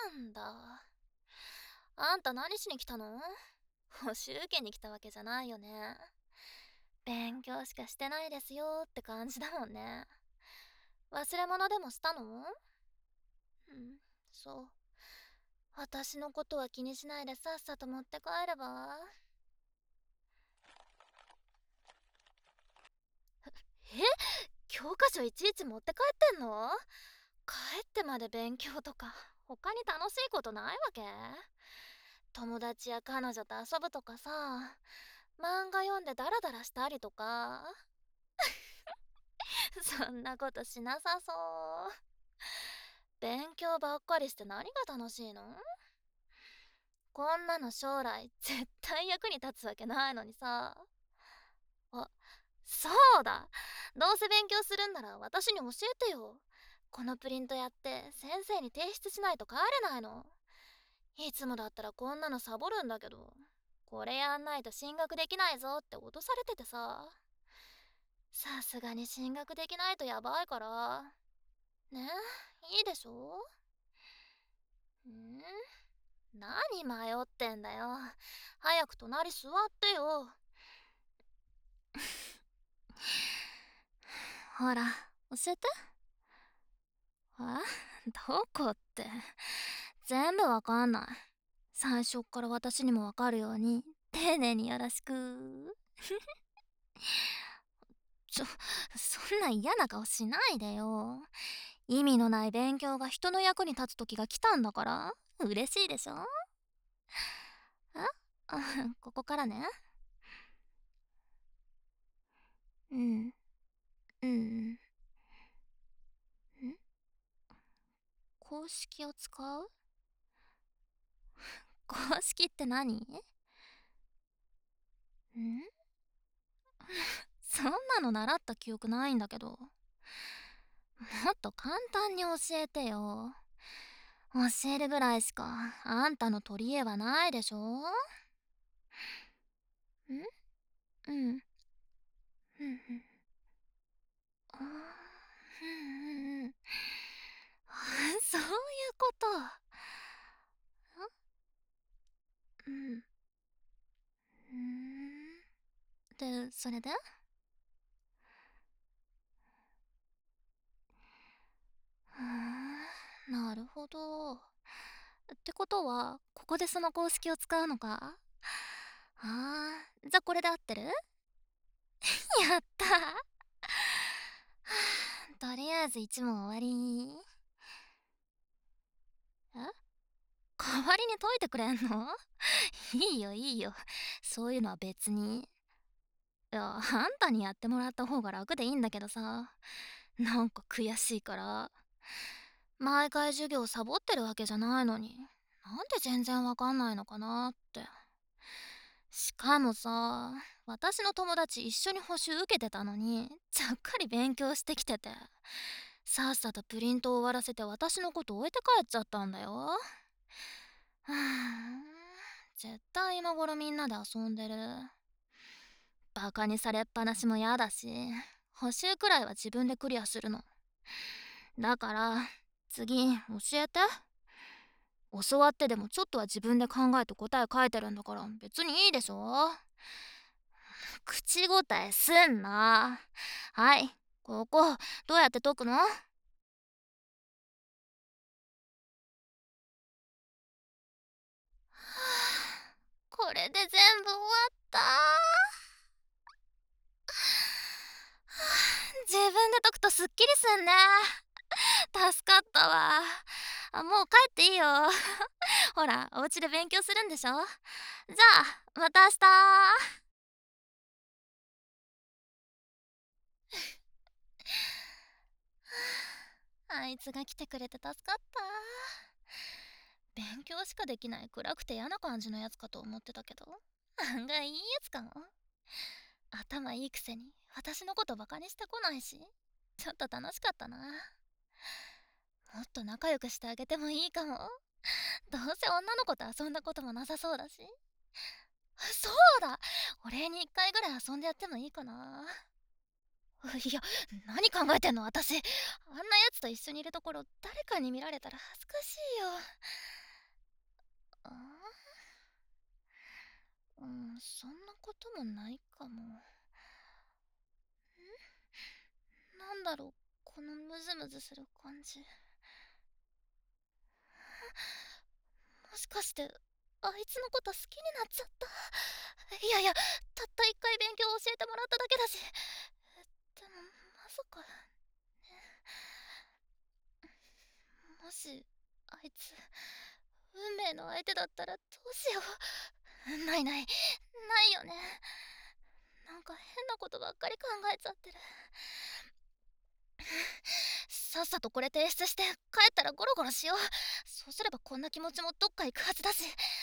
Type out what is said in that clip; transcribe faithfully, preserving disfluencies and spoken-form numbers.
なんだ。あんた何しに来たの？補習受けに来たわけじゃないよね。勉強しかしてないですよって感じだもんね。忘れ物でもしたの？うん、そう。私のことは気にしないでさっさと持って帰れば。え、教科書いちいち持って帰ってんの？帰ってまで勉強とか他に楽しいことないわけ？友達や彼女と遊ぶとかさ、漫画読んでダラダラしたりとか。そんなことしなさそう。勉強ばっかりして何が楽しいの？こんなの将来絶対役に立つわけないのにさ。あ、そうだ。どうせ勉強するんなら私に教えてよ。このプリントやって先生に提出しないと帰れないの。いつもだったらこんなのサボるんだけど、これやんないと進学できないぞって脅されててさ。さすがに進学できないとやばいから。ね、いいでしょ？ん？何迷ってんだよ。早く隣座ってよ。ほら、教えて。え、どこって。全部わかんない。最初っから私にもわかるように丁寧によろしく。ちょ、そんな嫌な顔しないでよ。意味のない勉強が人の役に立つ時が来たんだから嬉しいでしょ？あここからね。うんうんん公式を使う？公式って何？んそんなの習った記憶ないんだけど。もっと簡単に教えてよ。教えるぐらいしかあんたの取り柄はないでしょ？んうん。うん。あーうんうん。そういうこと。うん。うん。で、それで？ふーん、なるほど。ってことは、ここでその公式を使うのか？あー、じゃあこれで合ってる？やったー。はあ、とりあえず一問終わり。え、代わりに解いてくれんの？いいよいいよ。そういうのは別に。いや、あんたにやってもらった方が楽でいいんだけどさ。なんか悔しいから。毎回授業サボってるわけじゃないのに、なんで全然わかんないのかなって。しかもさ、私の友達一緒に補習受けてたのに、ちゃっかり勉強してきてて、さっさとプリントを終わらせて私のこと置いて帰っちゃったんだよ。はぁ、絶対今頃みんなで遊んでる。バカにされっぱなしも嫌だし、補習くらいは自分でクリアするの。だから次教えて。教わってでもちょっとは自分で考えて答え書いてるんだから別にいいでしょ。口答えすんな。はい、ここどうやって解くの？これで全部終わった。自分で解くとすっきりすんね。助かったわ。あ、もう帰っていいよ。ほら、お家で勉強するんでしょ？じゃあまた明日。あいつが来てくれて助かった。勉強しかできない暗くて嫌な感じのやつかと思ってたけど、案外いいやつかも。頭いいくせに私のことバカにしてこないし、ちょっと楽しかったな。もっと仲良くしてあげてもいいかも。どうせ女の子と遊んだこともなさそうだし。そうだ、お礼に一回ぐらい遊んでやってもいいかな。いや、何考えてんの私。あんなやつと一緒にいるところ誰かに見られたら恥ずかしいよ。 あーうん、そんなこともないかも。なんだろう、このムズムズする感じ。もしかしてあいつのこと好きになっちゃった？いやいや、たった一回勉強を教えてもらっただけだし。でもまさかもしあいつ運命の相手だったらどうしよう。ないないないよね。なんか変なことばっかり考えちゃってる。さっさとこれ提出して帰ったらゴロゴロしよう。そうすればこんな気持ちもどっか行くはずだし。